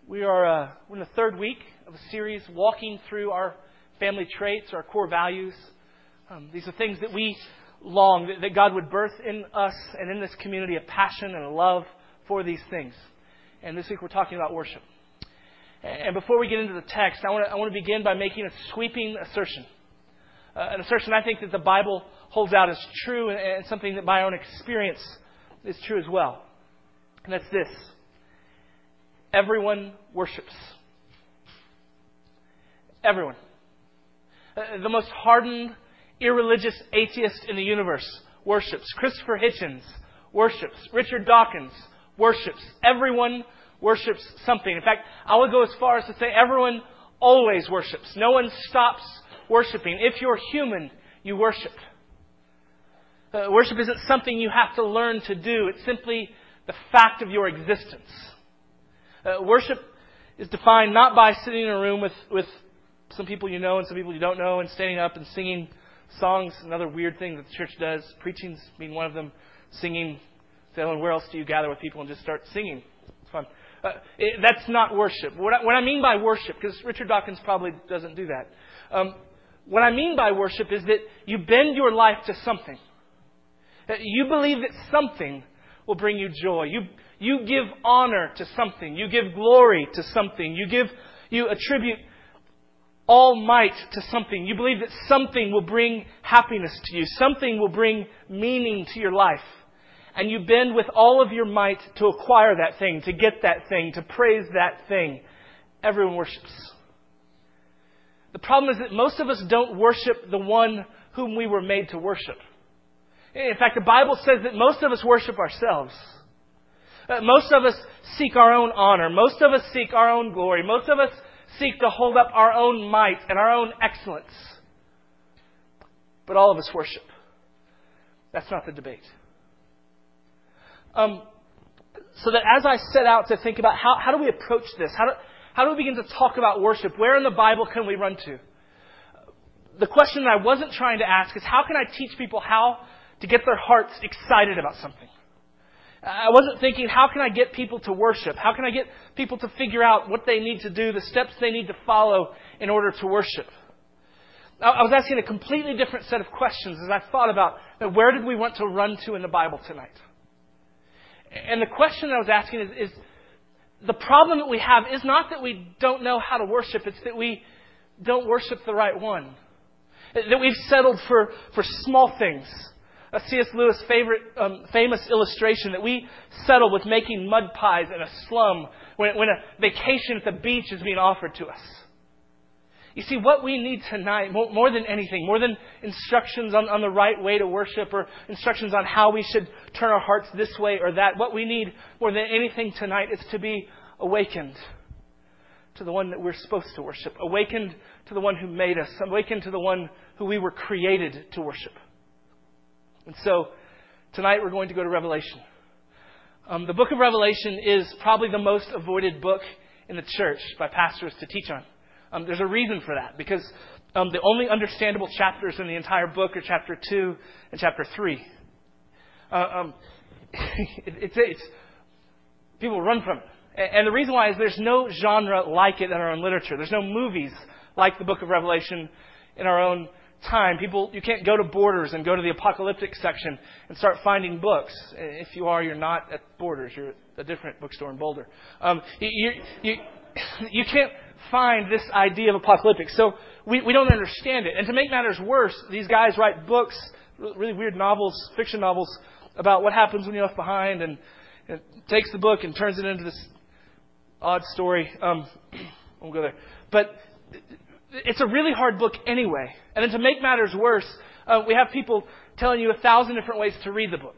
We're in the third week of a series walking through our family traits, our core values. These are things that we long, that God would birth in us and in this community a passion and a love for these things. And this week we're talking about worship. And before we get into the text, I want to begin by making a sweeping assertion. An assertion I think that the Bible holds out as true and something that my own experience is true as well. And that's this. Everyone worships. Everyone. The most hardened, irreligious atheist in the universe worships. Christopher Hitchens worships. Richard Dawkins worships. Everyone worships something. In fact, I would go as far as to say everyone always worships. No one stops worshiping. If you're human, you worship. Worship isn't something you have to learn to do. It's simply the fact of your existence. Worship is defined not by sitting in a room with some people you know and some people you don't know and standing up and singing songs, another weird thing that the church does, preaching's being one of them, singing. Say, where else do you gather with people and just start singing? It's fun. That's not worship. What I mean by worship, because Richard Dawkins probably doesn't do that. What I mean by worship is that you bend your life to something. You believe that something will bring you joy. You give honor to something. You give glory to something. You attribute all might to something. You believe that something will bring happiness to you. Something will bring meaning to your life. And you bend with all of your might to acquire that thing, to get that thing, to praise that thing. Everyone worships. The problem is that most of us don't worship the one whom we were made to worship. In fact, the Bible says that most of us worship ourselves. Most of us seek our own honor. Most of us seek our own glory. Most of us seek to hold up our own might and our own excellence. But all of us worship. That's not the debate. So that as I set out to think about how do we approach this? How do we begin to talk about worship? Where in the Bible can we run to? The question that I wasn't trying to ask is how can I teach people how to get their hearts excited about something? I wasn't thinking, how can I get people to worship? How can I get people to figure out what they need to do, the steps they need to follow in order to worship? I was asking a completely different set of questions as I thought about where did we want to run to in the Bible tonight? And the question that I was asking is the problem that we have is not that we don't know how to worship, it's that we don't worship the right one. That we've settled for small things. A C.S. Lewis famous illustration that we settle with making mud pies in a slum when a vacation at the beach is being offered to us. You see, what we need tonight, more than anything, more than instructions on the right way to worship or instructions on how we should turn our hearts this way or that, what we need more than anything tonight is to be awakened to the one that we're supposed to worship, awakened to the one who made us, awakened to the one who we were created to worship. And so, tonight we're going to go to Revelation. The book of Revelation is probably the most avoided book in the church by pastors to teach on. There's a reason for that, because the only understandable chapters in the entire book are chapter 2 and chapter 3. People run from it. And the reason why is there's no genre like it in our own literature. There's no movies like the book of Revelation in our own time. You can't go to Borders and go to the apocalyptic section and start finding books. If you are, you're not at Borders. You're at a different bookstore in Boulder. You can't find this idea of apocalyptic. So we don't understand it. And to make matters worse, these guys write books, really weird novels, fiction novels, about what happens when you're left behind, and it takes the book and turns it into this odd story. Won't go there. But it's a really hard book anyway. And then to make matters worse, we have people telling you 1,000 different ways to read the book.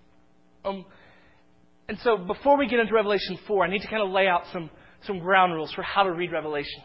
And so before we get into Revelation 4, I need to kind of lay out some ground rules for how to read Revelation.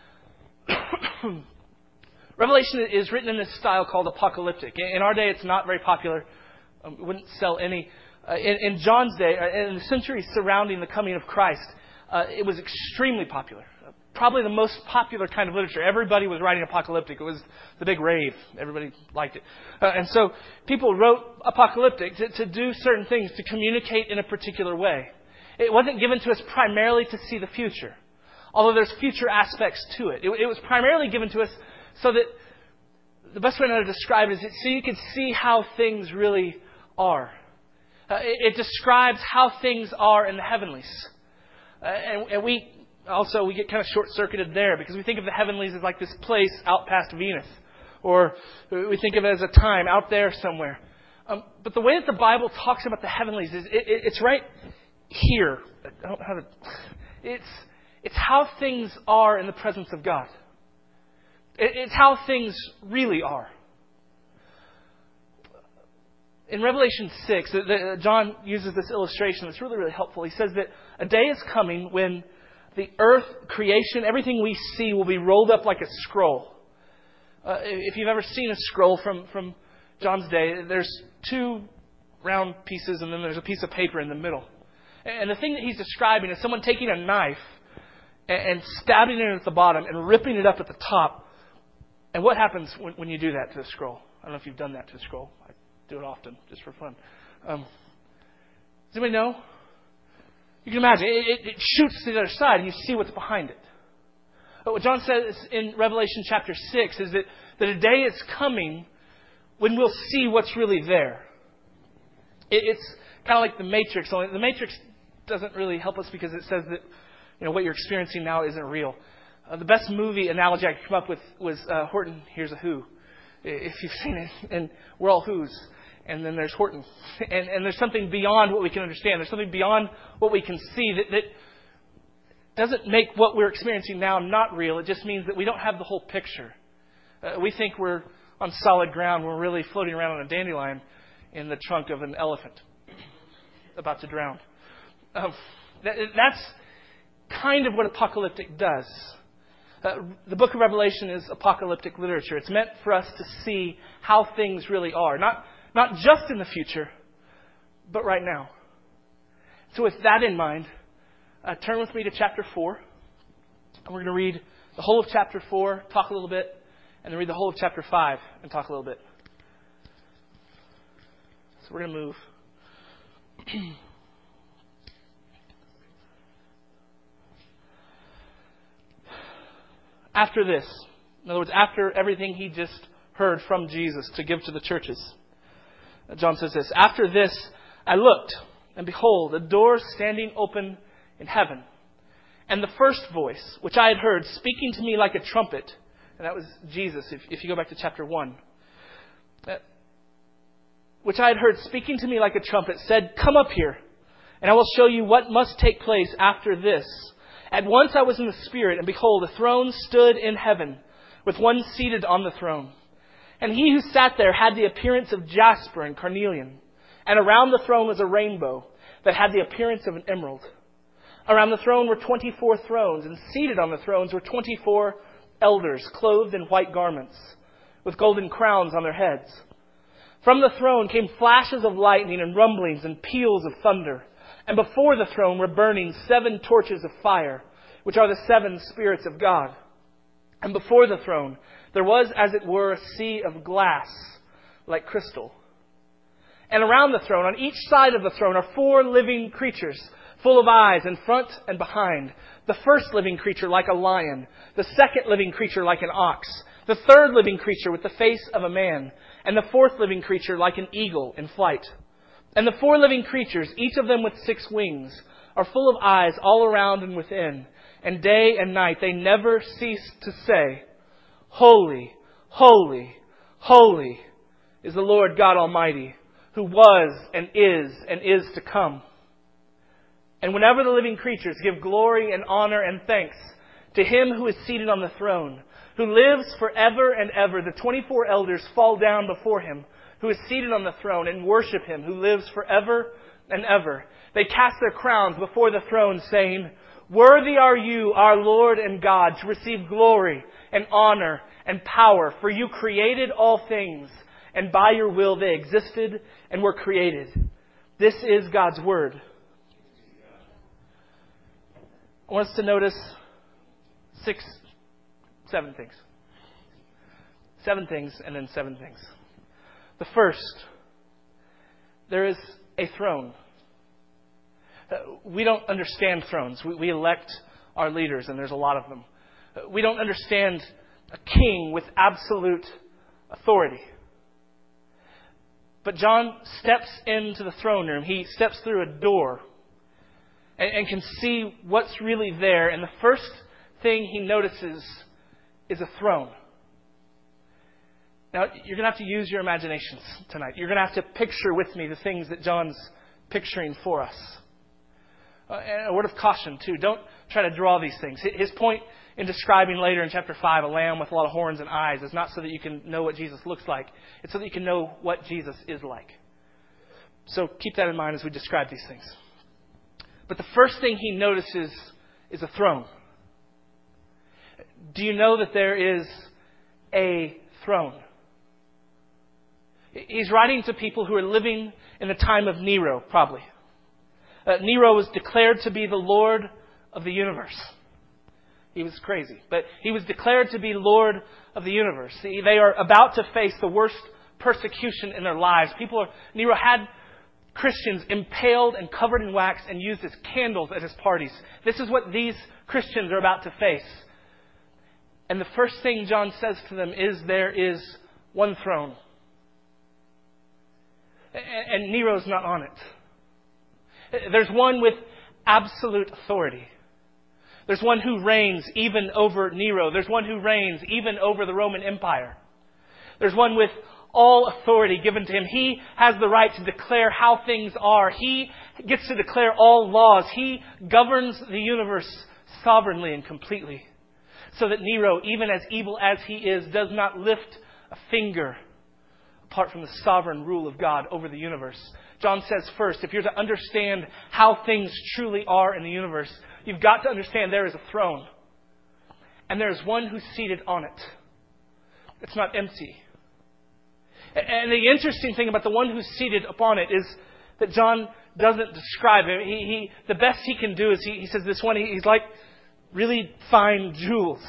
Revelation is written in this style called apocalyptic. In our day, it's not very popular. It wouldn't sell any. In John's day, in the centuries surrounding the coming of Christ, it was extremely popular. Probably the most popular kind of literature. Everybody was writing apocalyptic. It was the big rave. Everybody liked it. And so people wrote apocalyptic to do certain things, to communicate in a particular way. It wasn't given to us primarily to see the future. although there's future aspects to it. It was primarily given to us so that the best way to describe it is so you can see how things really are. It describes how things are in the heavenlies. And we get kind of short-circuited there because we think of the heavenlies as like this place out past Venus. Or we think of it as a time out there somewhere. But the way that the Bible talks about the heavenlies is it's right here. I don't have it. It's how things are in the presence of God. It's how things really are. In Revelation 6, John uses this illustration that's really, really helpful. He says that a day is coming when the earth, creation, everything we see will be rolled up like a scroll. If you've ever seen a scroll from John's day, there's two round pieces and then there's a piece of paper in the middle. And the thing that he's describing is someone taking a knife and stabbing it at the bottom and ripping it up at the top. And what happens when you do that to a scroll? I don't know if you've done that to a scroll. I do it often, just for fun. Does anybody know? You can imagine. It shoots to the other side and you see what's behind it. But what John says in Revelation chapter 6 is that a day is coming when we'll see what's really there. It's kind of like the Matrix. Only the Matrix doesn't really help us because it says that what you're experiencing now isn't real. The best movie analogy I could come up with was Horton Hears a Who. If you've seen it, and we're all Who's. And then there's Horton. And there's something beyond what we can understand. There's something beyond what we can see that doesn't make what we're experiencing now not real. It just means that we don't have the whole picture. We think we're on solid ground. We're really floating around on a dandelion in the trunk of an elephant about to drown. That's kind of what apocalyptic does. The book of Revelation is apocalyptic literature. It's meant for us to see how things really are. Not just in the future, but right now. So with that in mind, turn with me to chapter 4. And we're going to read the whole of chapter 4, talk a little bit, and then read the whole of chapter 5 and talk a little bit. So we're going to move. After this, in other words, after everything he just heard from Jesus to give to the churches, John says this, "After this I looked, and behold, a door standing open in heaven. And the first voice, which I had heard, speaking to me like a trumpet," and that was Jesus, if you go back to chapter 1, "which I had heard speaking to me like a trumpet, said, 'Come up here, and I will show you what must take place after this.' At once I was in the Spirit, and behold, a throne stood in heaven, with one seated on the throne. And he who sat there had the appearance of jasper and carnelian. And around the throne was a rainbow that had the appearance of an emerald. Around the throne were 24 thrones, and seated on the thrones were 24 elders, clothed in white garments, with golden crowns on their heads. From the throne came flashes of lightning and rumblings and peals of thunder. And before the throne were burning 7 torches of fire, which are the 7 spirits of God. And before the throne there was, as it were, a sea of glass, like crystal. And around the throne, on each side of the throne, are 4 living creatures, full of eyes in front and behind. The first living creature like a lion, the second living creature like an ox, the third living creature with the face of a man, and the fourth living creature like an eagle in flight. And the 4 living creatures, each of them with 6 wings, are full of eyes all around and within. And day and night they never cease to say, 'Holy, holy, holy is the Lord God Almighty, who was and is to come.' And whenever the living creatures give glory and honor and thanks to Him who is seated on the throne, who lives forever and ever, the 24 elders fall down before Him who is seated on the throne and worship Him who lives forever and ever. They cast their crowns before the throne, saying, 'Worthy are you, our Lord and God, to receive glory and honor and power, for you created all things, and by your will they existed and were created.'" This is God's Word. I want us to notice 7 things. 7 things and then 7 things. The first, there is a throne. We don't understand thrones. We elect our leaders, and there's a lot of them. We don't understand a king with absolute authority. But John steps into the throne room. He steps through a door and can see what's really there. And the first thing he notices is a throne. Now, you're going to have to use your imaginations tonight. You're going to have to picture with me the things that John's picturing for us. And a word of caution, too. Don't try to draw these things. His point in describing later in chapter 5 a lamb with a lot of horns and eyes is not so that you can know what Jesus looks like. It's so that you can know what Jesus is like. So keep that in mind as we describe these things. But the first thing he notices is a throne. Do you know that there is a throne? He's writing to people who are living in the time of Nero, probably. Nero was declared to be the Lord of the universe. He was crazy, but he was declared to be Lord of the universe. See, they are about to face the worst persecution in their lives. Nero had Christians impaled and covered in wax and used as candles at his parties. This is what these Christians are about to face. And the first thing John says to them is, there is one throne. And Nero's not on it. There's one with absolute authority. There's one who reigns even over Nero. There's one who reigns even over the Roman Empire. There's one with all authority given to him. He has the right to declare how things are. He gets to declare all laws. He governs the universe sovereignly and completely. So that Nero, even as evil as he is, does not lift a finger apart from the sovereign rule of God over the universe. John says first, if you're to understand how things truly are in the universe, you've got to understand there is a throne. And there is one who's seated on it. It's not empty. And the interesting thing about the one who's seated upon it is that John doesn't describe him. The best he can do is he says this one, he's like really fine jewels.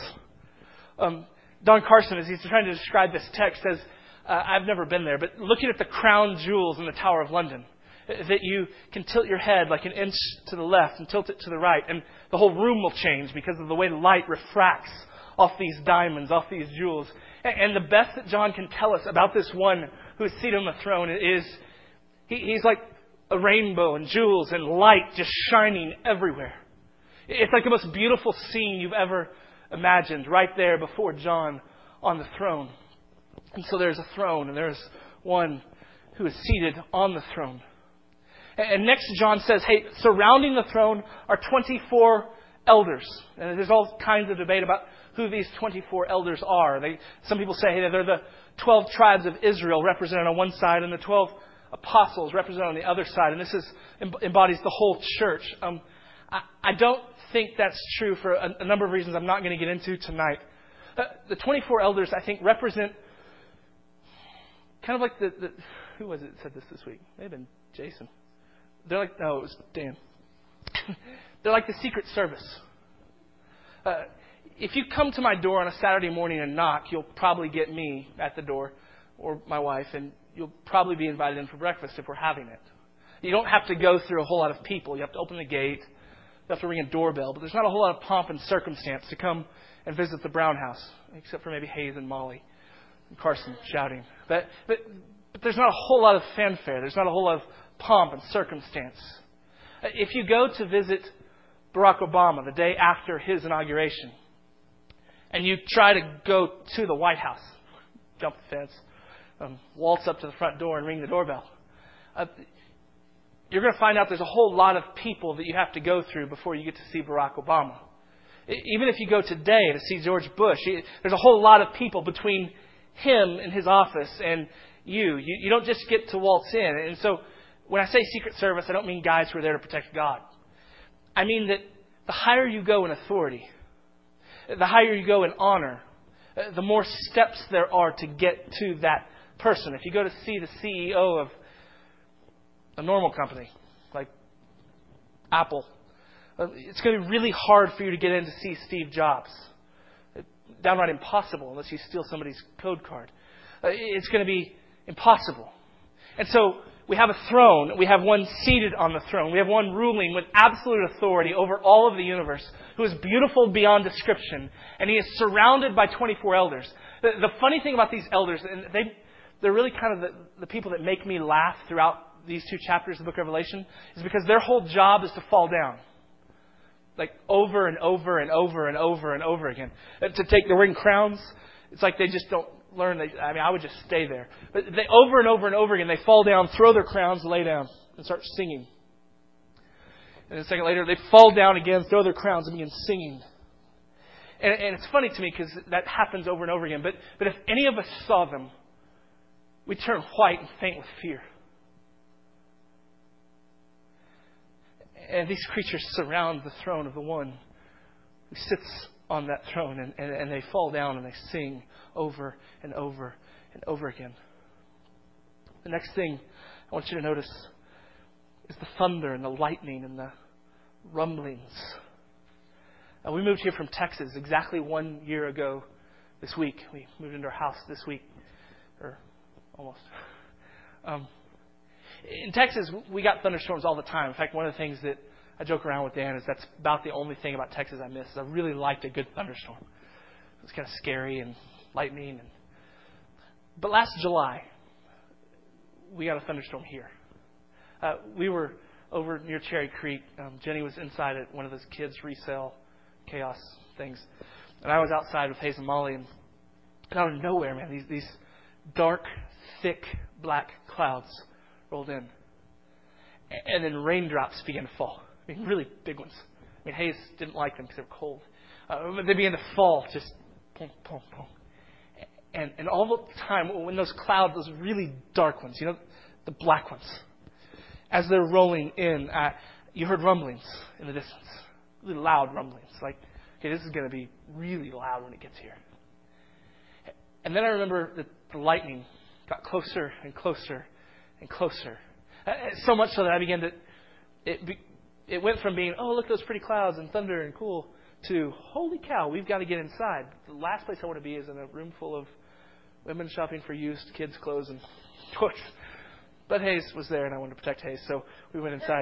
Don Carson, as he's trying to describe this text, says, I've never been there, but looking at the crown jewels in the Tower of London, that you can tilt your head like an inch to the left and tilt it to the right, and the whole room will change because of the way the light refracts off these diamonds, off these jewels. And the best that John can tell us about this one who is seated on the throne is he's like a rainbow and jewels and light just shining everywhere. It's like the most beautiful scene you've ever imagined right there before John on the throne. And so there's a throne and there's one who is seated on the throne. And next John says, hey, surrounding the throne are 24 elders. And there's all kinds of debate about who these 24 elders are. Some people say, hey, they're the 12 tribes of Israel represented on one side and the 12 apostles represented on the other side. And this embodies the whole church. I don't think that's true for a number of reasons I'm not going to get into tonight. The 24 elders, I think, represent kind of like the who was it that said this week? May have been Jason. It was Dan. They're like the Secret Service. If you come to my door on a Saturday morning and knock, you'll probably get me at the door or my wife, and you'll probably be invited in for breakfast if we're having it. You don't have to go through a whole lot of people. You have to open the gate. You have to ring a doorbell. But there's not a whole lot of pomp and circumstance to come and visit the Brown house, except for maybe Hayes and Molly and Carson shouting. But there's not a whole lot of fanfare. There's not a whole lot of pomp and circumstance. If you go to visit Barack Obama the day after his inauguration, and you try to go to the White House, jump the fence, waltz up to the front door and ring the doorbell, you're going to find out there's a whole lot of people that you have to go through before you get to see Barack Obama. Even if you go today to see George Bush, there's a whole lot of people between him and his office and you. You don't just get to waltz in. And so when I say Secret Service, I don't mean guys who are there to protect God. I mean that the higher you go in authority, the higher you go in honor, the more steps there are to get to that person. If you go to see the CEO of a normal company like Apple, it's going to be really hard for you to get in to see Steve Jobs. Downright impossible unless you steal somebody's code card. It's going to be impossible. And so we have a throne. We have one seated on the throne. We have one ruling with absolute authority over all of the universe, who is beautiful beyond description. And he is surrounded by 24 elders. The funny thing about these elders, and they're really kind of the people that make me laugh throughout these two chapters of the book of Revelation, is because their whole job is to fall down. Like over and over and over and over and over again. To take the ring crowns, it's like they just don't learn. I would just stay there. But they over and over and over again, they fall down, throw their crowns, lay down, and start singing. And then a second later, they fall down again, throw their crowns, and begin singing. And it's funny to me because that happens over and over again. But if any of us saw them, we'd turn white and faint with fear. And these creatures surround the throne of the one who sits on that throne, and they fall down and they sing over and over and over again. The next thing I want you to notice is the thunder and the lightning and the rumblings. We moved here from Texas exactly 1 year ago this week. We moved into our house this week, or almost. In Texas, we got thunderstorms all the time. In fact, one of the things that I joke around with Dan is that's about the only thing about Texas I miss. I really liked a good thunderstorm. It was kind of scary and lightning. But last July, we got a thunderstorm here. We were over near Cherry Creek. Jenny was inside at one of those kids' resale chaos things. And I was outside with Hayes and Molly. And out of nowhere, man, these dark, thick, black clouds rolled in. And then raindrops began to fall. I mean, really big ones. I mean, Hayes didn't like them because they were cold. But they began to fall, just boom, boom, boom. And all the time, when those clouds, those really dark ones, the black ones, as they're rolling in, you heard rumblings in the distance. Really loud rumblings. Like, okay, this is going to be really loud when it gets here. And then I remember that the lightning got closer and closer and closer. So much so that I began to... It went from being, oh, look at those pretty clouds and thunder and cool, to, holy cow, we've got to get inside. The last place I want to be is in a room full of women shopping for used kids' clothes and toys. But Hayes was there, and I wanted to protect Hayes, so we went inside.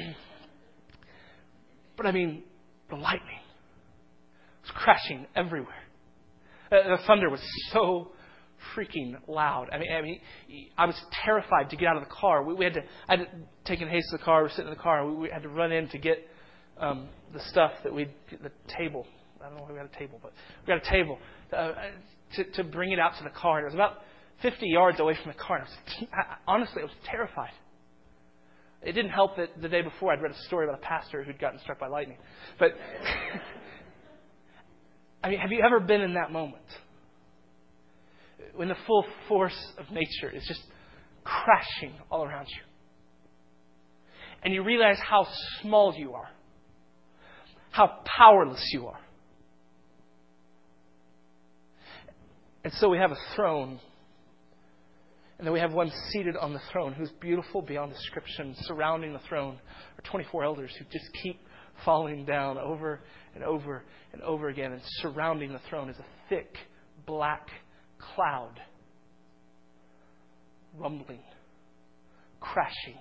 But I mean, the lightning was crashing everywhere. The thunder was so freaking loud. I mean, I was terrified to get out of the car. I had taken Hayes to the car. We were sitting in the car. We had to run in to get the stuff that the table. I don't know why we got a table, but we got a table to bring it out to the car. And it was about 50 yards away from the car. And honestly, I was terrified. It didn't help that the day before I'd read a story about a pastor who'd gotten struck by lightning. But I mean, have you ever been in that moment? When the full force of nature is just crashing all around you. And you realize how small you are. How powerless you are. And so we have a throne. And then we have one seated on the throne who's beautiful beyond description. Surrounding the throne are 24 elders who just keep falling down over and over and over again. And surrounding the throne is a thick, black cloud. Rumbling. Crashing.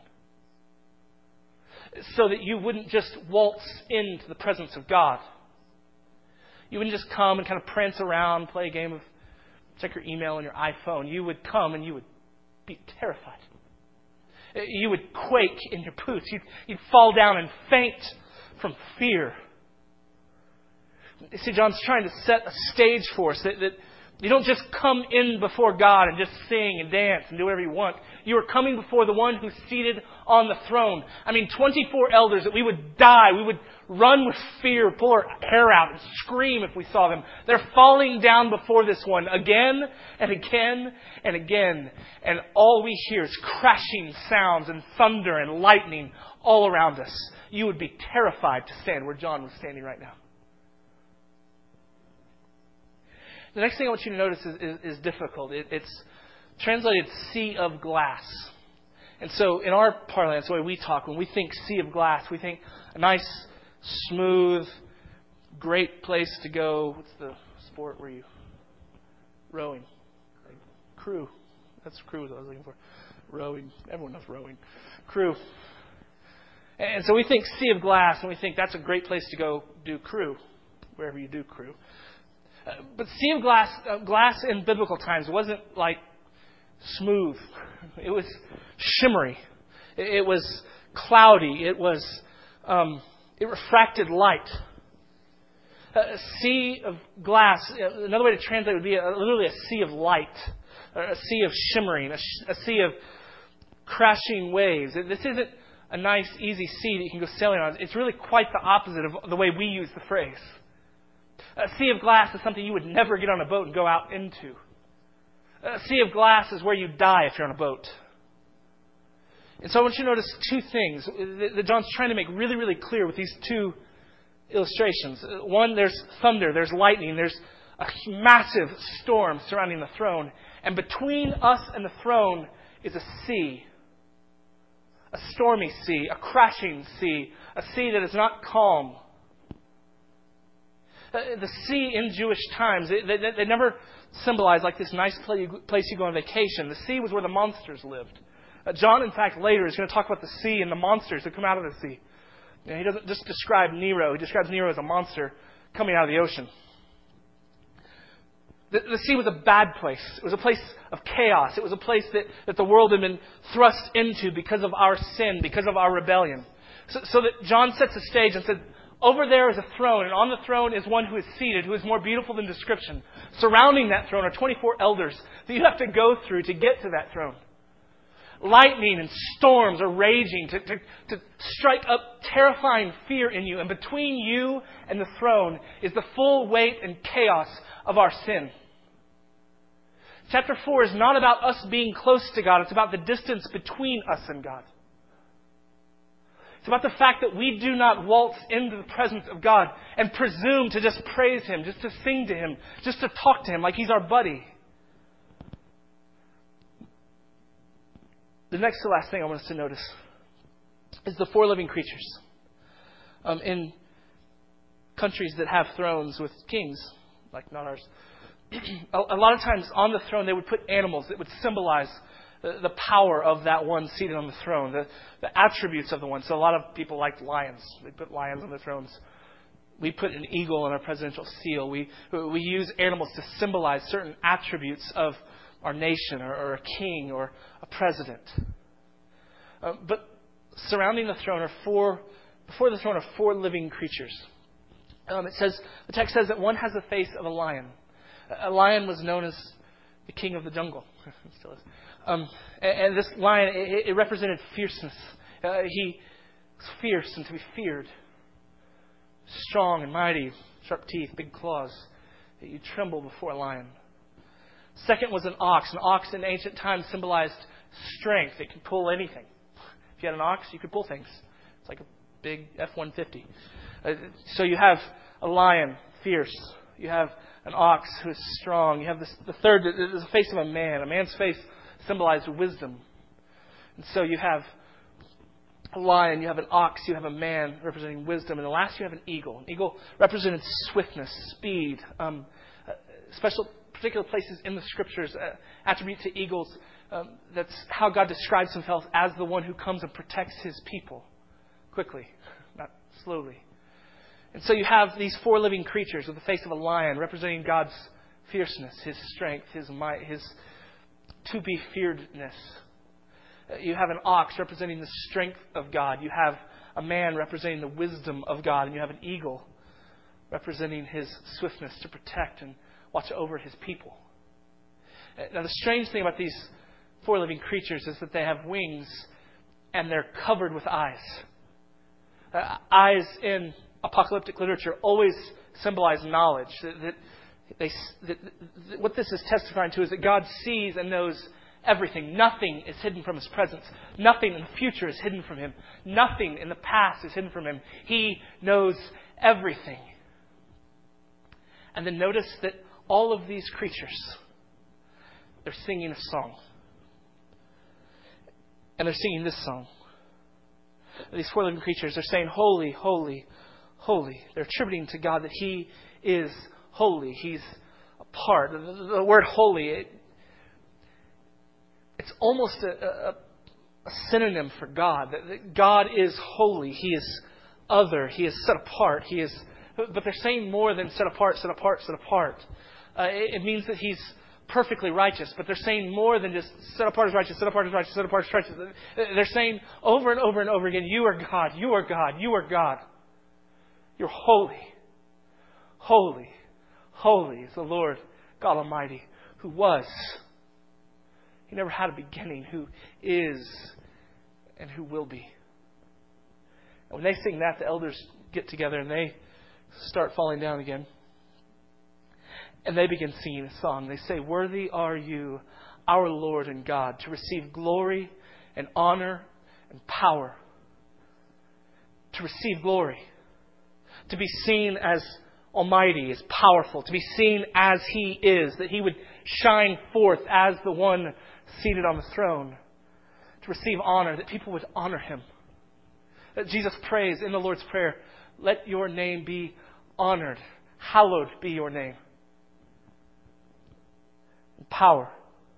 So that you wouldn't just waltz into the presence of God. You wouldn't just come and kind of prance around, play a game of check your email on your iPhone. You would come and you would be terrified. You would quake in your boots. You'd fall down and faint from fear. You see, John's trying to set a stage for us that you don't just come in before God and just sing and dance and do whatever you want. You are coming before the one who's seated on the throne. I mean, 24 elders that we would die. We would run with fear, pull our hair out and scream if we saw them. They're falling down before this one again and again and again. And all we hear is crashing sounds and thunder and lightning all around us. You would be terrified to stand where John was standing right now. The next thing I want you to notice is difficult. It's translated sea of glass. And so in our parlance, the way we talk, when we think sea of glass, we think a nice, smooth, great place to go. What's the sport where you rowing? Crew. That's crew is what I was looking for. Rowing. Everyone knows rowing. Crew. And so we think sea of glass, and we think that's a great place to go do crew, wherever you do crew. But sea of glass, glass in biblical times wasn't like smooth. It was shimmery. It was cloudy. It refracted light. A sea of glass, another way to translate would be literally a sea of light, a sea of shimmering, a sea of crashing waves. This isn't a nice, easy sea that you can go sailing on. It's really quite the opposite of the way we use the phrase. A sea of glass is something you would never get on a boat and go out into. A sea of glass is where you die if you're on a boat. And so I want you to notice two things that John's trying to make really, really clear with these two illustrations. One, there's thunder, there's lightning, there's a massive storm surrounding the throne. And between us and the throne is a sea. A stormy sea, a crashing sea, a sea that is not calm. The sea in Jewish times, they never symbolized like this nice place you go on vacation. The sea was where the monsters lived. John, in fact, later is going to talk about the sea and the monsters that come out of the sea. He doesn't just describe Nero. He describes Nero as a monster coming out of the ocean. The sea was a bad place. It was a place of chaos. It was a place that the world had been thrust into because of our sin, because of our rebellion. So that John sets the stage and said, over there is a throne, and on the throne is one who is seated, who is more beautiful than description. Surrounding that throne are 24 elders that you have to go through to get to that throne. Lightning and storms are raging to strike up terrifying fear in you. And between you and the throne is the full weight and chaos of our sin. Chapter 4 is not about us being close to God. It's about the distance between us and God. It's about the fact that we do not waltz into the presence of God and presume to just praise Him, just to sing to Him, just to talk to Him like He's our buddy. The next to last thing I want us to notice is the four living creatures. In countries that have thrones with kings, like not ours, a lot of times on the throne they would put animals that would symbolize the power of that one seated on the throne, the attributes of the one. So a lot of people liked lions. They put lions on the thrones. We put an eagle on our presidential seal. We use animals to symbolize certain attributes of our nation or a king or a president. But surrounding the throne before the throne are four living creatures. The text says that one has the face of a lion. A lion was known as the king of the jungle. It still is. And this lion, it represented fierceness. He was fierce and to be feared. Strong and mighty, sharp teeth, big claws. You tremble before a lion. Second was an ox. An ox in ancient times symbolized strength. It could pull anything. If you had an ox, you could pull things. It's like a big F-150. So you have a lion, fierce. You have an ox who is strong. You have the third, there's the face of a man. A man's face symbolized wisdom. And so you have a lion, you have an ox, you have a man representing wisdom. And the last you have an eagle. An eagle represented swiftness, speed. Particular places in the Scriptures attribute to eagles. That's how God describes Himself as the one who comes and protects His people quickly, not slowly. And so you have these four living creatures with the face of a lion representing God's fierceness, His strength, His might, His to-be-fearedness. You have an ox representing the strength of God. You have a man representing the wisdom of God. And you have an eagle representing His swiftness to protect and watch over His people. Now, the strange thing about these four living creatures is that they have wings and they're covered with eyes. Eyes in apocalyptic literature always symbolize knowledge. What this is testifying to is that God sees and knows everything. Nothing is hidden from His presence. Nothing in the future is hidden from Him. Nothing in the past is hidden from Him. He knows everything. And then notice that all of these creatures, they're singing a song. And they're singing this song. These four living creatures are saying, "Holy, holy, holy." They're attributing to God that He is holy. He's apart. The word holy, it it's almost a synonym for God. That God is holy. He is other. He is set apart. But they're saying more than set apart, set apart, set apart. It means that He's perfectly righteous, but they're saying more than just set apart is righteous, set apart is righteous, set apart is righteous. They're saying over and over and over again, you are God, you are God, you are God. You're holy. Holy, holy is the Lord God Almighty, who was. He never had a beginning, who is and who will be. And when they sing that, the elders get together and they start falling down again. And they begin singing a song. They say, "Worthy are you, our Lord and God, to receive glory and honor and power." To receive glory. To be seen as almighty, as powerful. To be seen as He is. That He would shine forth as the one seated on the throne. To receive honor. That people would honor Him. That Jesus prays in the Lord's Prayer, "Let your name be honored. Hallowed be your name." Power.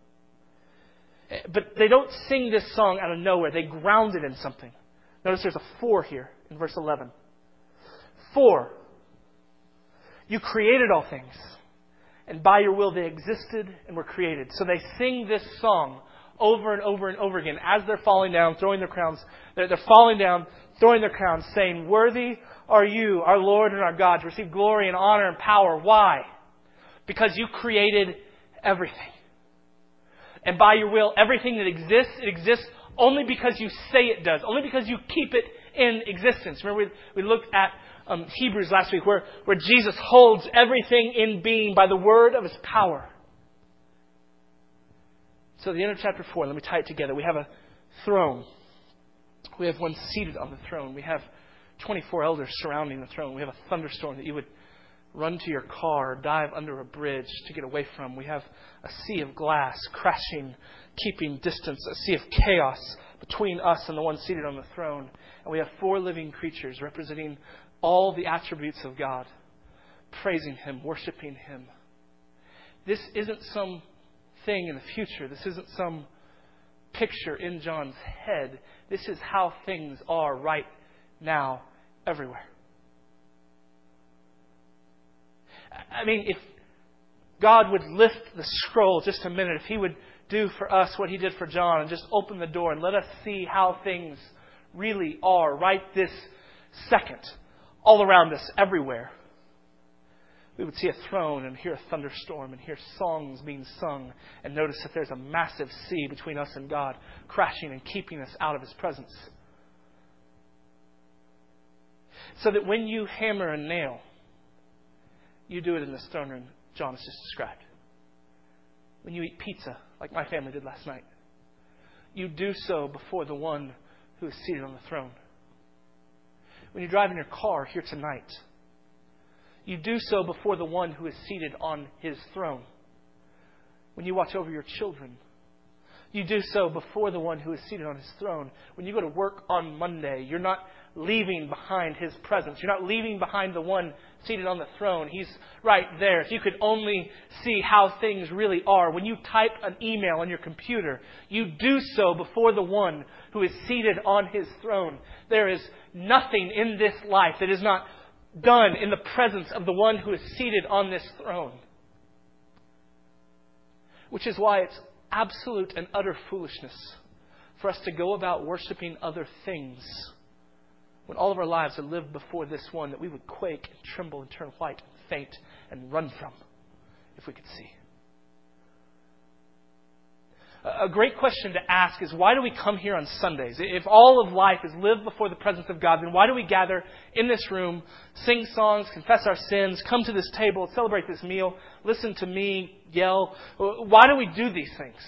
But they don't sing this song out of nowhere. They ground it in something. Notice there's a 4 here in verse 11. 4. You created all things, and by your will they existed and were created. So they sing this song over and over and over again as they're falling down, throwing their crowns. They're falling down, throwing their crowns, saying, "Worthy are you, our Lord and our God, to receive glory and honor and power." Why? Because you created everything. And by your will, everything that exists, it exists only because you say it does. Only because you keep it in existence. Remember we looked at Hebrews last week where Jesus holds everything in being by the word of His power. So the end of chapter 4, let me tie it together. We have a throne. We have one seated on the throne. We have 24 elders surrounding the throne. We have a thunderstorm that you would run to your car, dive under a bridge to get away from. We have a sea of glass crashing, keeping distance, a sea of chaos between us and the one seated on the throne. And we have 4 living creatures representing all the attributes of God, praising Him, worshiping Him. This isn't some thing in the future. This isn't some picture in John's head. This is how things are right now, everywhere. I mean, if God would lift the scroll just a minute, if He would do for us what He did for John and just open the door and let us see how things really are right this second, all around us, everywhere, we would see a throne and hear a thunderstorm and hear songs being sung and notice that there's a massive sea between us and God, crashing and keeping us out of His presence. So that when you hammer a nail, you do it in this throne room John has just described. When you eat pizza, like my family did last night, you do so before the one who is seated on the throne. When you drive in your car here tonight, you do so before the one who is seated on His throne. When you watch over your children, you do so before the one who is seated on His throne. When you go to work on Monday, you're not leaving behind His presence. You're not leaving behind the one seated on the throne. He's right there. If you could only see how things really are. When you type an email on your computer, you do so before the one who is seated on His throne. There is nothing in this life that is not done in the presence of the one who is seated on this throne. Which is why it's absolute and utter foolishness for us to go about worshiping other things when all of our lives are lived before this one that we would quake and tremble and turn white and faint and run from if we could see. A great question to ask is, why do we come here on Sundays? If all of life is lived before the presence of God, then why do we gather in this room, sing songs, confess our sins, come to this table, celebrate this meal, listen to me yell? Why do we do these things?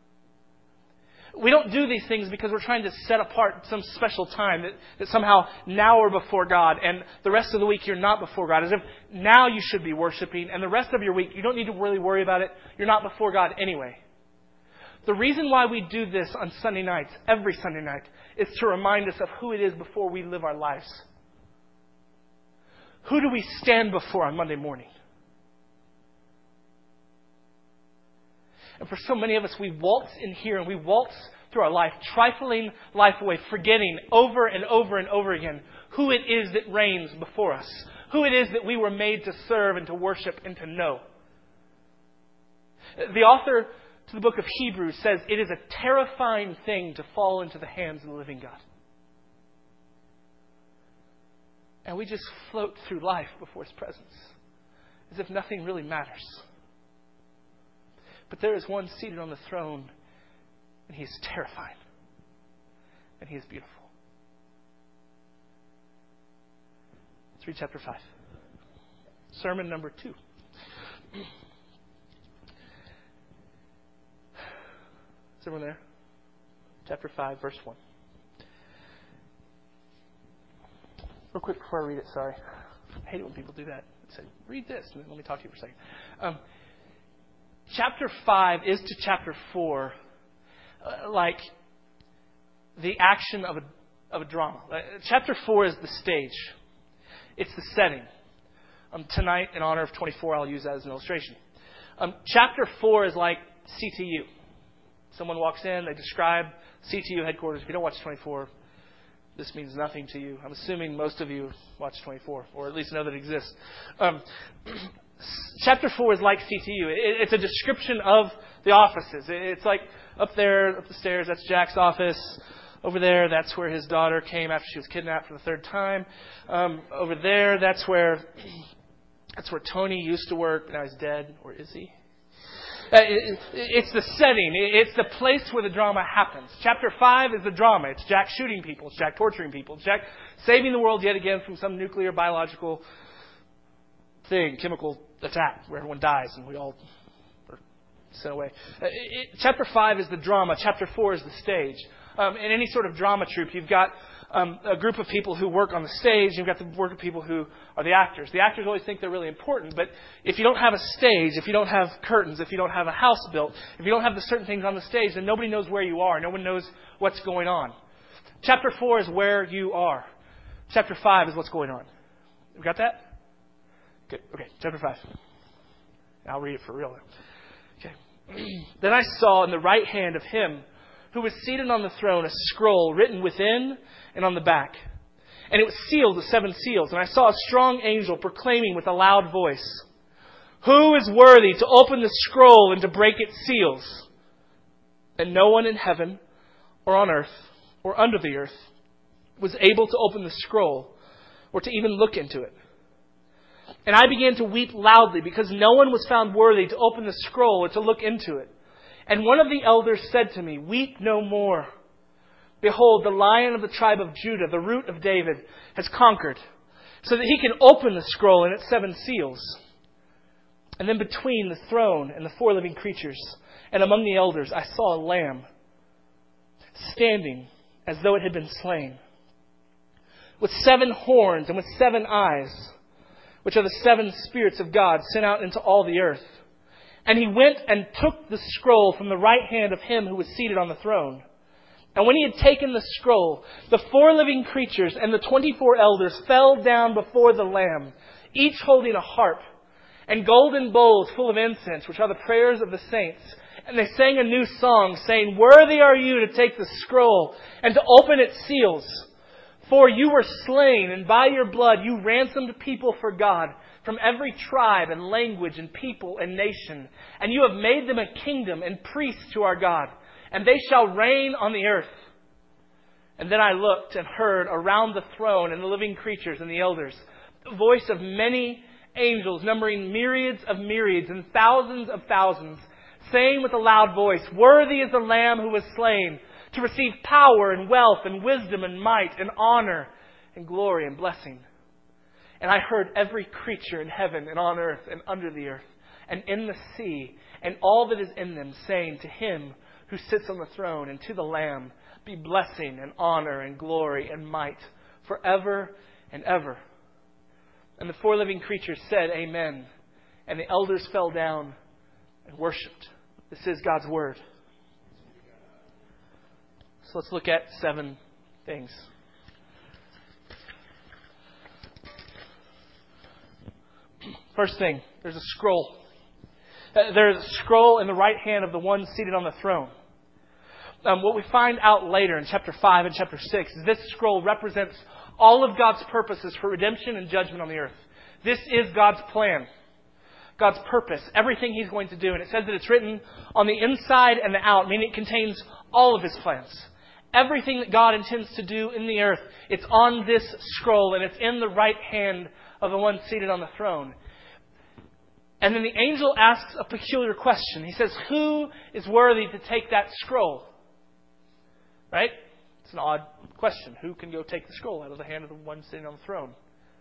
We don't do these things because we're trying to set apart some special time that somehow now we're before God and the rest of the week you're not before God. As if now you should be worshiping and the rest of your week you don't need to really worry about it. You're not before God anyway. The reason why we do this on Sunday nights, every Sunday night, is to remind us of who it is before we live our lives. Who do we stand before on Monday morning? And for so many of us, we waltz in here and we waltz through our life, trifling life away, forgetting over and over and over again who it is that reigns before us, who it is that we were made to serve and to worship and to know. The author to the book of Hebrews says it is a terrifying thing to fall into the hands of the living God. And we just float through life before His presence as if nothing really matters. But there is one seated on the throne, and He is terrifying. And He is beautiful. Let's read chapter 5. Sermon number 2. Is everyone there? Chapter 5, verse 1. Real quick before I read it, sorry. I hate it when people do that. Say, read this, and then let me talk to you for a second. Chapter 5 is to chapter 4 like the action of a drama. Chapter 4 is the stage. It's the setting. Tonight, in honor of 24, I'll use that as an illustration. Chapter 4 is like CTU. Someone walks in, they describe CTU headquarters. If you don't watch 24, this means nothing to you. I'm assuming most of you watch 24, or at least know that it exists. Chapter 4 is like CTU. It's a description of the offices. It's like up there, up the stairs, that's Jack's office. Over there, that's where his daughter came after she was kidnapped for the third time. Over there, that's where Tony used to work. Now he's dead, or is he? It's the setting. It's the place where the drama happens. Chapter 5 is the drama. It's Jack shooting people. It's Jack torturing people. It's Jack saving the world yet again from some nuclear, biological thing, chemical attack where everyone dies and we all are sent away. Chapter 5 is the drama. Chapter 4 is the stage. In any sort of drama troupe, you've got a group of people who work on the stage. You've got the work of people who are the actors. The actors always think they're really important, but if you don't have a stage, if you don't have curtains, if you don't have a house built, if you don't have the certain things on the stage, then nobody knows where you are. No one knows what's going on. Chapter 4 is where you are. Chapter 5 is what's going on. You got that? Good. Okay, chapter 5. I'll read it for real now. Okay. Then I saw in the right hand of Him who was seated on the throne a scroll written within and on the back. And it was sealed with 7 seals. And I saw a strong angel proclaiming with a loud voice, "Who is worthy to open the scroll and to break its seals?" And no one in heaven or on earth or under the earth was able to open the scroll or to even look into it. And I began to weep loudly because no one was found worthy to open the scroll or to look into it. And one of the elders said to me, "Weep no more. Behold, the Lion of the tribe of Judah, the Root of David, has conquered, so that He can open the scroll and its 7 seals." And then between the throne and the 4 living creatures, and among the elders, I saw a lamb standing as though it had been slain, with 7 horns and with 7 eyes, which are the 7 spirits of God sent out into all the earth. And He went and took the scroll from the right hand of Him who was seated on the throne. And when He had taken the scroll, the 4 living creatures and the 24 elders fell down before the Lamb, each holding a harp and golden bowls full of incense, which are the prayers of the saints. And they sang a new song, saying, "Worthy are you to take the scroll and to open its seals. For you were slain, and by your blood you ransomed people for God from every tribe and language and people and nation. And you have made them a kingdom and priests to our God, and they shall reign on the earth." And then I looked and heard around the throne and the living creatures and the elders the voice of many angels, numbering myriads of myriads and thousands of thousands, saying with a loud voice, "Worthy is the Lamb who was slain to receive power and wealth and wisdom and might and honor and glory and blessing." And I heard every creature in heaven and on earth and under the earth and in the sea and all that is in them, saying to Him who sits on the throne and to the Lamb be blessing and honor and glory and might forever and ever. And the 4 living creatures said, "Amen." And the elders fell down and worshipped. This is God's Word. So let's look at 7 things. First thing, there's a scroll. There is a scroll in the right hand of the one seated on the throne. What we find out later in chapter 5 and chapter 6 is this scroll represents all of God's purposes for redemption and judgment on the earth. This is God's plan, God's purpose, everything He's going to do. And it says that it's written on the inside and the out, meaning it contains all of His plans. Everything that God intends to do in the earth, it's on this scroll, and it's in the right hand of the one seated on the throne. And then the angel asks a peculiar question. He says, who is worthy to take that scroll? Right? It's an odd question. Who can go take the scroll out of the hand of the one sitting on the throne?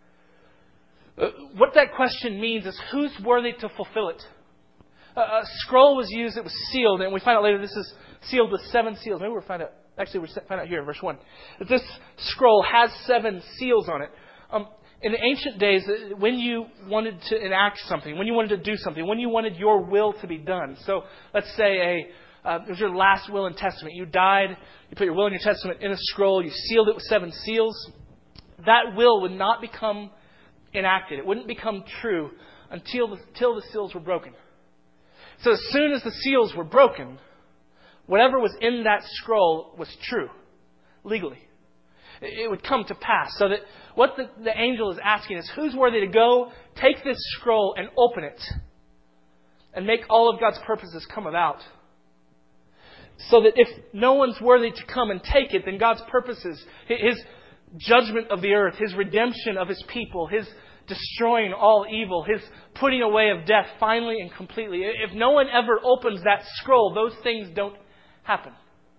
What that question means is who's worthy to fulfill it? A scroll was used, it was sealed, and we find out later this is sealed with 7 seals. Maybe we'll find out. Actually, we'll find out here in verse 1. That this scroll has 7 seals on it. In the ancient days, when you wanted to enact something, when you wanted to do something, when you wanted your will to be done. So let's say it was your last will and testament. You died, you put your will and your testament in a scroll, you sealed it with 7 seals. That will would not become enacted. It wouldn't become true until the seals were broken. So as soon as the seals were broken, whatever was in that scroll was true, legally. It would come to pass. So that what the angel is asking is, who's worthy to go, take this scroll and open it and make all of God's purposes come about? So that if no one's worthy to come and take it, then God's purposes, His judgment of the earth, His redemption of His people, His destroying all evil, His putting away of death finally and completely. If no one ever opens that scroll, those things don't happen.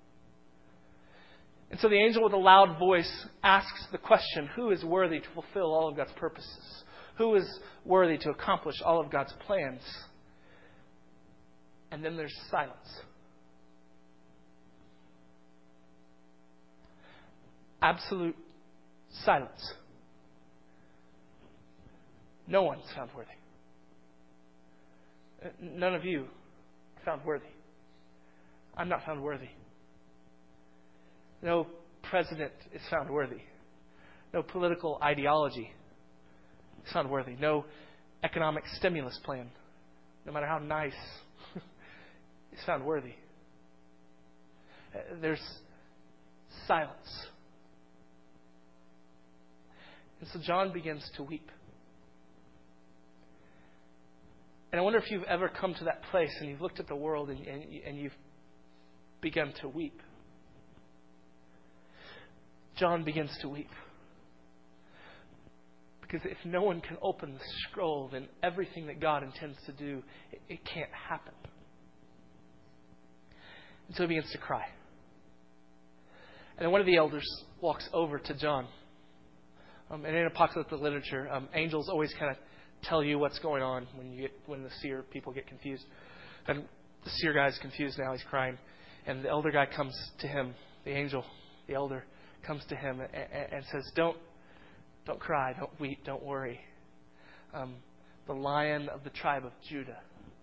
And so the angel with a loud voice asks the question, who is worthy to fulfill all of God's purposes? Who is worthy to accomplish all of God's plans? And then there's silence. Absolute silence. No one's found worthy. None of you are found worthy. I'm not found worthy. No president is found worthy. No political ideology is found worthy. No economic stimulus plan, no matter how nice, is found worthy. There's silence. And so John begins to weep. And I wonder if you've ever come to that place and you've looked at the world and you've begun to weep. John begins to weep. Because if no one can open the scroll, then everything that God intends to do, it can't happen. And so he begins to cry. And then one of the elders walks over to John. And in apocalyptic literature, angels always kind of tell you what's going on when the seer people get confused. And the seer guy's confused now, he's crying. And the elder guy comes to him, the angel, the elder, comes to him and says, Don't cry, don't weep, don't worry. The Lion of the tribe of Judah,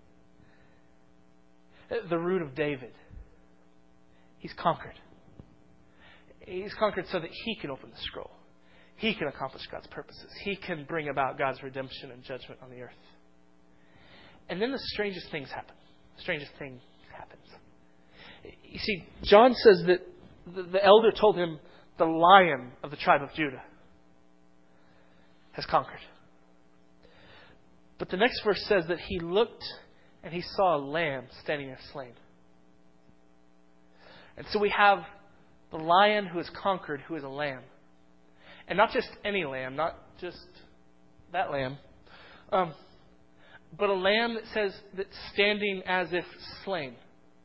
the root of David, he's conquered. He's conquered so that he can open the scroll. He can accomplish God's purposes. He can bring about God's redemption and judgment on the earth. And then the strangest things happen. The strangest thing happens. You see, John says that the elder told him the Lion of the tribe of Judah has conquered. But the next verse says that he looked and he saw a lamb standing there slain. And so we have the Lion who has conquered, who is a lamb. And not just any lamb, not just that lamb, but a lamb that says that standing as if slain.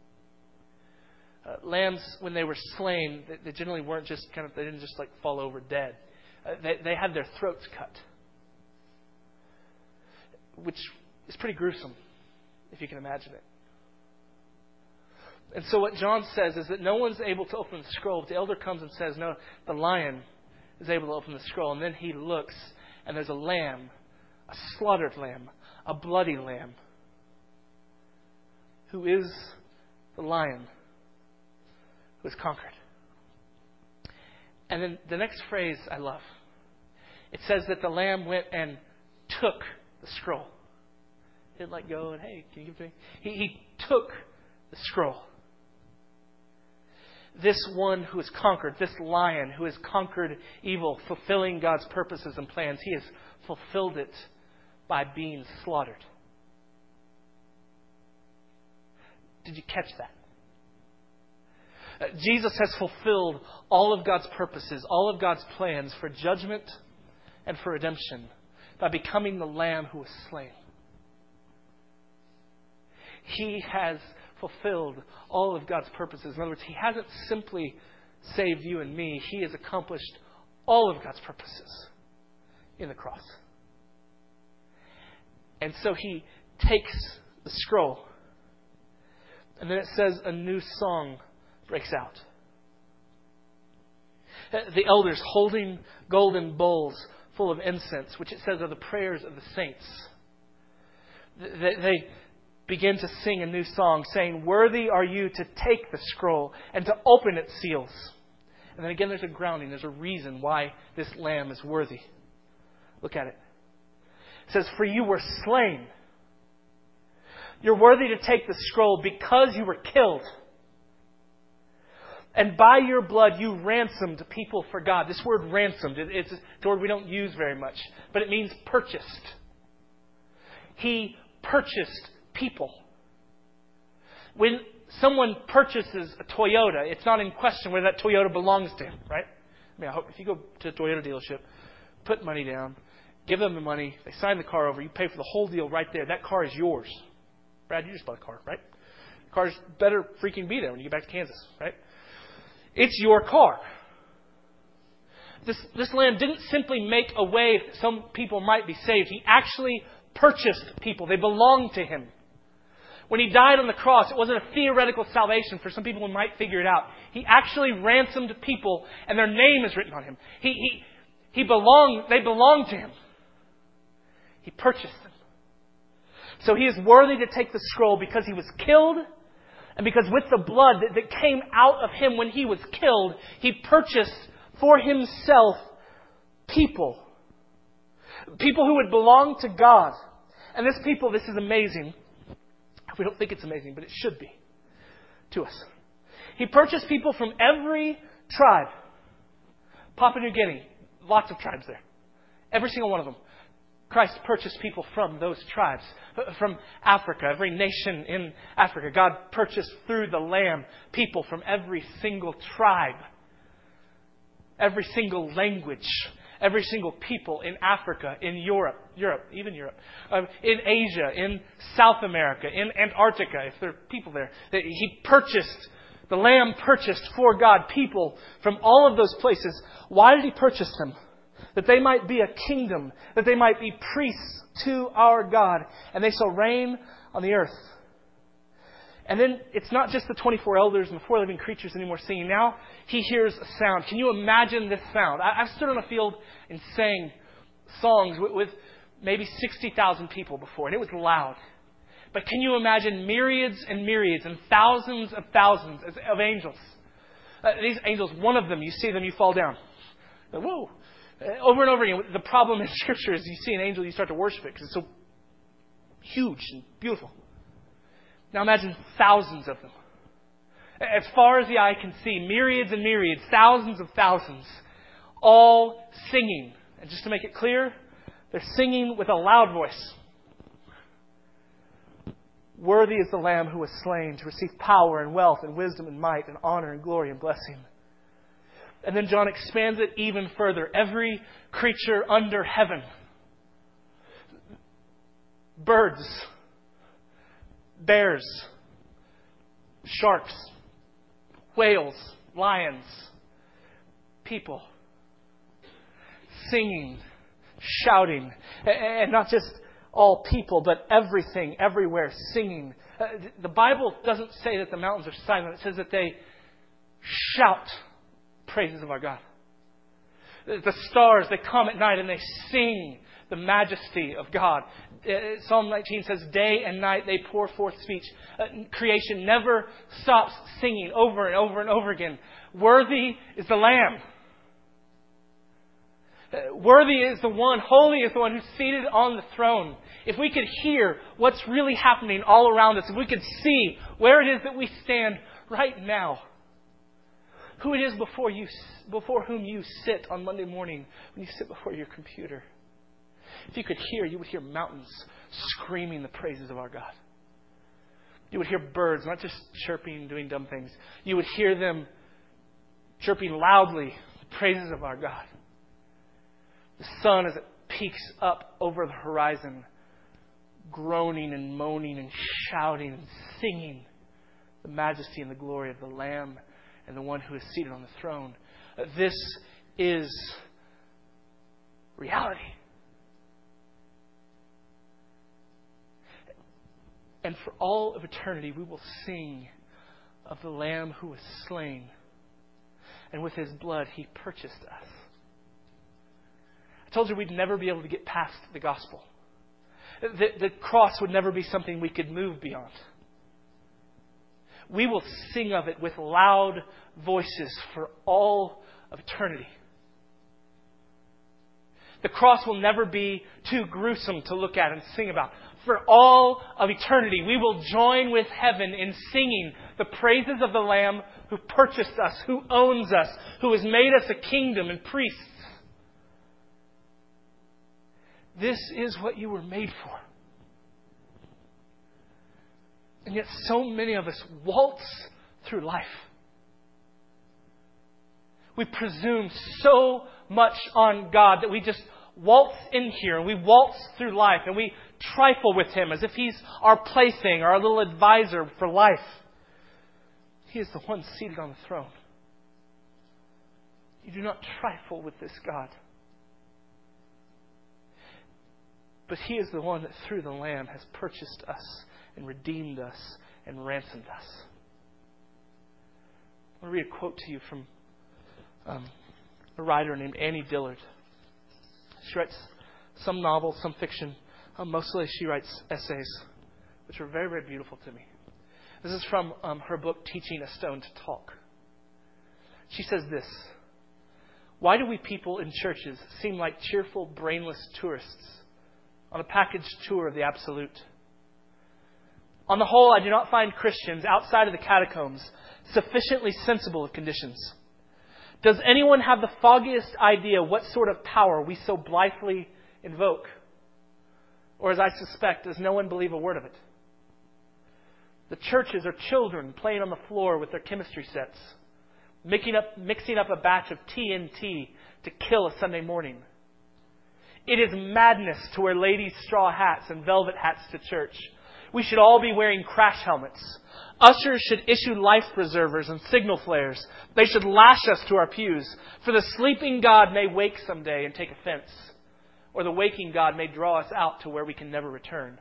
Lambs, when they were slain, they generally weren't just they didn't just like fall over dead. They had their throats cut, which is pretty gruesome, if you can imagine it. And so what John says is that no one's able to open the scroll. But the elder comes and says, no, the Lion is able to open the scroll. And then he looks, and there's a lamb, a slaughtered lamb, a bloody lamb, who is the Lion who is conquered. And then the next phrase I love. It says that the lamb went and took the scroll. didn't let go and, hey, can you give it to me? He took the scroll. This one who has conquered, this lion who has conquered evil, fulfilling God's purposes and plans, he has fulfilled it by being slaughtered. Did you catch that? Jesus has fulfilled all of God's purposes, all of God's plans for judgment and for redemption by becoming the Lamb who was slain. He has fulfilled all of God's purposes. In other words, He hasn't simply saved you and me. He has accomplished all of God's purposes in the cross. And so He takes the scroll, and then it says a new song breaks out. The elders holding golden bowls full of incense, which it says are the prayers of the saints. They begin to sing a new song, saying, "Worthy are you to take the scroll and to open its seals." And then again, there's a grounding. There's a reason why this lamb is worthy. Look at it. It says, "For you were slain. You're worthy to take the scroll because you were killed. And by your blood you ransomed people for God." This word ransomed, it's a word we don't use very much, but it means purchased. He purchased people. When someone purchases a Toyota, it's not in question whether that Toyota belongs to him, right? I mean, I hope if you go to a Toyota dealership, put money down, give them the money, they sign the car over, you pay for the whole deal right there. That car is yours. Brad, you just bought a car, right? The car's better freaking be there when you get back to Kansas, right? It's your car. This lamb didn't simply make a way that some people might be saved. He actually purchased people. They belonged to Him. When He died on the cross, it wasn't a theoretical salvation for some people who might figure it out. He actually ransomed people, and their name is written on Him. They belonged to Him. He purchased them. So He is worthy to take the scroll because He was killed, and because with the blood that came out of Him when He was killed, He purchased for Himself people. People who would belong to God. And this people, this is amazing. We don't think it's amazing, but it should be to us. He purchased people from every tribe. Papua New Guinea, lots of tribes there. Every single one of them. Christ purchased people from those tribes. From Africa, every nation in Africa. God purchased through the Lamb people from every single tribe. Every single language. Every single people in Africa, in Europe, in Asia, in South America, in Antarctica, if there are people there. The Lamb purchased for God people from all of those places. Why did He purchase them? That they might be a kingdom, that they might be priests to our God, and they shall reign on the earth. And then it's not just the 24 elders and the 4 living creatures anymore singing. Now He hears a sound. Can you imagine this sound? I've stood on a field and sang songs with maybe 60,000 people before, and it was loud. But can you imagine myriads and myriads and thousands of angels? These angels, one of them, you see them, you fall down. Whoa. Over and over again. The problem in Scripture is you see an angel, you start to worship it because it's so huge and beautiful. Now imagine thousands of them. As far as the eye can see, myriads and myriads, thousands of thousands, all singing. And just to make it clear, they're singing with a loud voice. Worthy is the Lamb who was slain to receive power and wealth and wisdom and might and honor and glory and blessing. And then John expands it even further. Every creature under heaven. Birds. Bears, sharks, whales, lions, people, singing, shouting, and not just all people, but everything, everywhere, singing. The Bible doesn't say that the mountains are silent. It says that they shout praises of our God. The stars, they come at night and they sing the majesty of God. Psalm 19 says, day and night they pour forth speech. Creation never stops singing over and over and over again. Worthy is the Lamb. Worthy is the one, holy is the one who's seated on the throne. if we could hear what's really happening all around us, if we could see where it is that we stand right now, who it is before whom you sit on Monday morning when you sit before your computer. If you could hear, you would hear mountains screaming the praises of our God. You would hear birds, not just chirping, doing dumb things. You would hear them chirping loudly the praises of our God. The sun, as it peaks up over the horizon, groaning and moaning and shouting and singing the majesty and the glory of the Lamb and the one who is seated on the throne. This is reality. And for all of eternity, we will sing of the Lamb who was slain. And with His blood, He purchased us. I told you we'd never be able to get past the gospel. The cross would never be something we could move beyond. We will sing of it with loud voices for all of eternity. The cross will never be too gruesome to look at and sing about. For all of eternity, we will join with heaven in singing the praises of the Lamb who purchased us, who owns us, who has made us a kingdom and priests. This is what you were made for. And yet so many of us waltz through life. We presume so much on God that we just waltz in here and we waltz through life and we trifle with Him as if He's our plaything, our little advisor for life. He is the one seated on the throne. You do not trifle with this God. But He is the one that through the Lamb has purchased us and redeemed us and ransomed us. I want to read a quote to you from a writer named Annie Dillard. She writes some novels, some fiction. Mostly she writes essays, which are very, very beautiful to me. This is from her book, Teaching a Stone to Talk. She says this: why do we people in churches seem like cheerful, brainless tourists on a packaged tour of the absolute? On the whole, I do not find Christians outside of the catacombs sufficiently sensible of conditions. Does anyone have the foggiest idea what sort of power we so blithely invoke? Or, as I suspect, does no one believe a word of it? The churches are children playing on the floor with their chemistry sets, mixing up a batch of TNT to kill a Sunday morning. It is madness to wear ladies' straw hats and velvet hats to church. We should all be wearing crash helmets. Ushers should issue life preservers and signal flares. They should lash us to our pews. For the sleeping God may wake someday and take offense. Or the waking God may draw us out to where we can never return.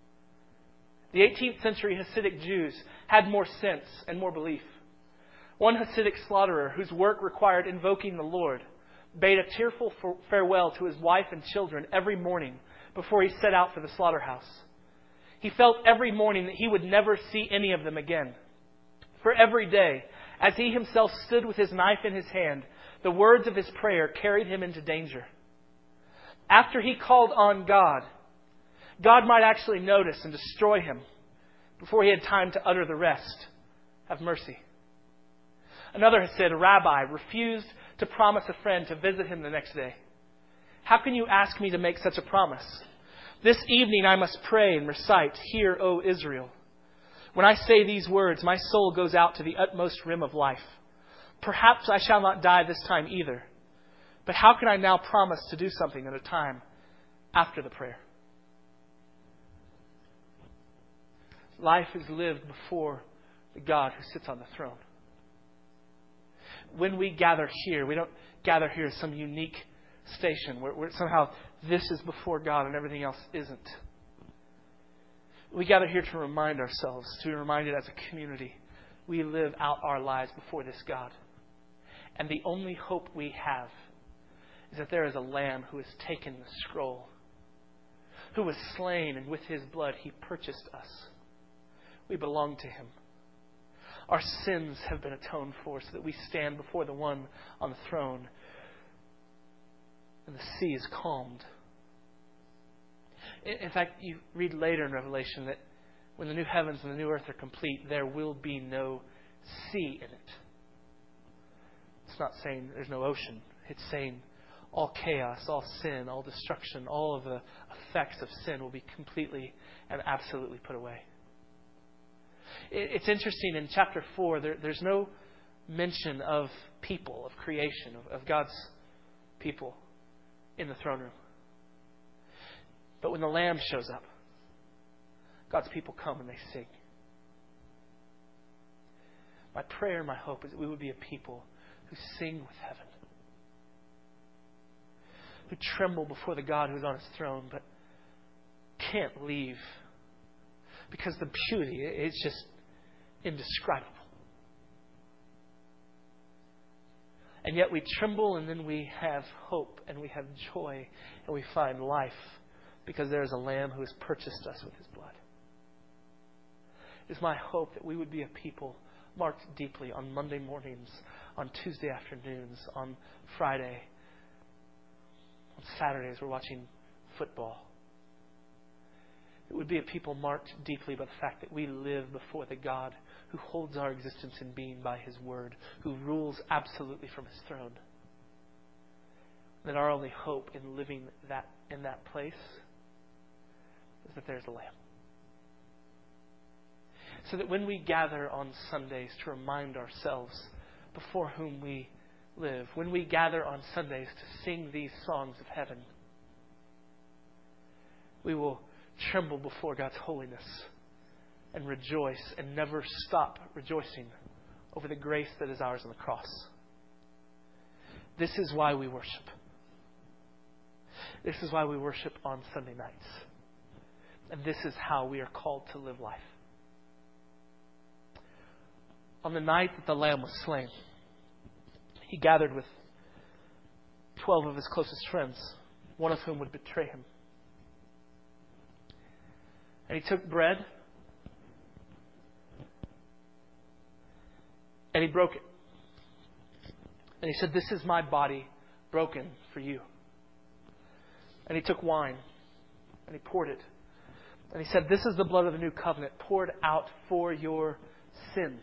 The 18th century Hasidic Jews had more sense and more belief. One Hasidic slaughterer, whose work required invoking the Lord, bade a tearful farewell to his wife and children every morning before he set out for the slaughterhouse. He felt every morning that he would never see any of them again. For every day, as he himself stood with his knife in his hand, the words of his prayer carried him into danger. After he called on God, God might actually notice and destroy him before he had time to utter the rest. Have mercy. Another Hasid, a rabbi, refused to promise a friend to visit him the next day. How can you ask me to make such a promise? This evening I must pray and recite, Hear, O Israel. When I say these words, my soul goes out to the utmost rim of life. Perhaps I shall not die this time either. But how can I now promise to do something at a time after the prayer? Life is lived before the God who sits on the throne. When we gather here, we don't gather here as some unique station where somehow this is before God and everything else isn't. We gather here to remind ourselves, to be reminded as a community, we live out our lives before this God. And the only hope we have is that there is a Lamb who has taken the scroll, who was slain, and with His blood He purchased us. We belong to Him. Our sins have been atoned for so that we stand before the one on the throne. And the sea is calmed. In fact, you read later in Revelation that when the new heavens and the new earth are complete, there will be no sea in it. It's not saying there's no ocean. It's saying all chaos, all sin, all destruction, all of the effects of sin will be completely and absolutely put away. It's interesting, in chapter 4, there's no mention of people, of creation, of God's people in the throne room. But when the Lamb shows up, God's people come and they sing. My prayer, my hope is that we would be a people who sing with heaven, who tremble before the God who's on his throne, but can't leave because the beauty, it's just indescribable. And yet we tremble, and then we have hope, and we have joy, and we find life because there is a Lamb who has purchased us with his blood. It's my hope that we would be a people marked deeply on Monday mornings, on Tuesday afternoons, on Friday, on Saturdays we're watching football. It would be a people marked deeply by the fact that we live before the God who holds our existence in being by his word, who rules absolutely from his throne. That our only hope in living in that place is that there's a Lamb. So that when we gather on Sundays to remind ourselves before whom we live, when we gather on Sundays to sing these songs of heaven, we will tremble before God's holiness and rejoice and never stop rejoicing over the grace that is ours on the cross. This is why we worship. This is why we worship on Sunday nights. And this is how we are called to live life. On the night that the Lamb was slain, he gathered with 12 of his closest friends, one of whom would betray him. And he took bread and he broke it. And he said, "This is my body broken for you." And he took wine and he poured it. And he said, "This is the blood of the new covenant poured out for your sins."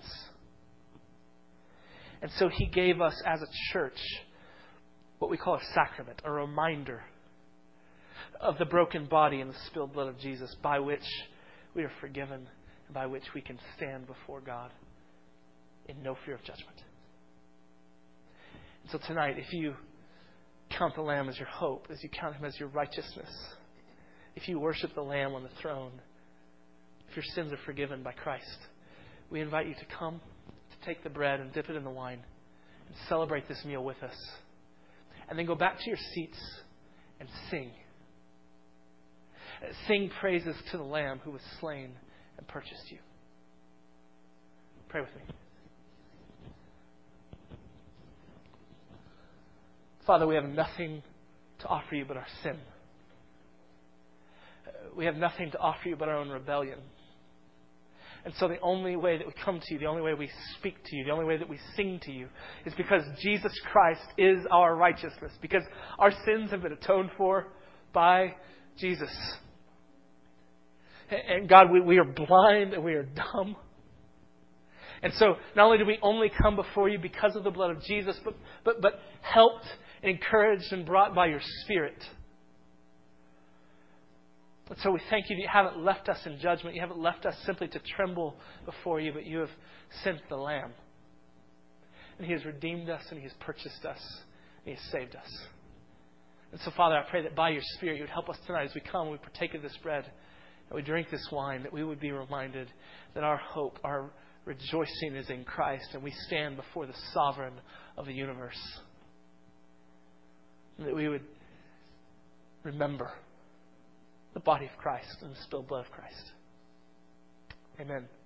And so he gave us as a church what we call a sacrament, a reminder of the broken body and the spilled blood of Jesus, by which we are forgiven and by which we can stand before God in no fear of judgment. And so tonight, if you count the Lamb as your hope, as you count him as your righteousness, if you worship the Lamb on the throne, if your sins are forgiven by Christ, we invite you to come, to take the bread and dip it in the wine and celebrate this meal with us. And then go back to your seats and sing. Sing praises to the Lamb who was slain and purchased you. Pray with me. Father, we have nothing to offer you but our sin. We have nothing to offer you but our own rebellion. And so the only way that we come to you, the only way we speak to you, the only way that we sing to you is because Jesus Christ is our righteousness. Because our sins have been atoned for by Jesus. And God, we are blind and we are dumb. And so not only do we only come before you because of the blood of Jesus, but helped, encouraged, and brought by your Spirit. And so we thank you that you haven't left us in judgment. You haven't left us simply to tremble before you, but you have sent the Lamb. And he has redeemed us, and he has purchased us, and he has saved us. And so, Father, I pray that by your Spirit you would help us tonight as we come, we partake of this bread, and we drink this wine, that we would be reminded that our hope, our rejoicing is in Christ, and we stand before the sovereign of the universe. And that we would remember the body of Christ and the spilled blood of Christ. Amen.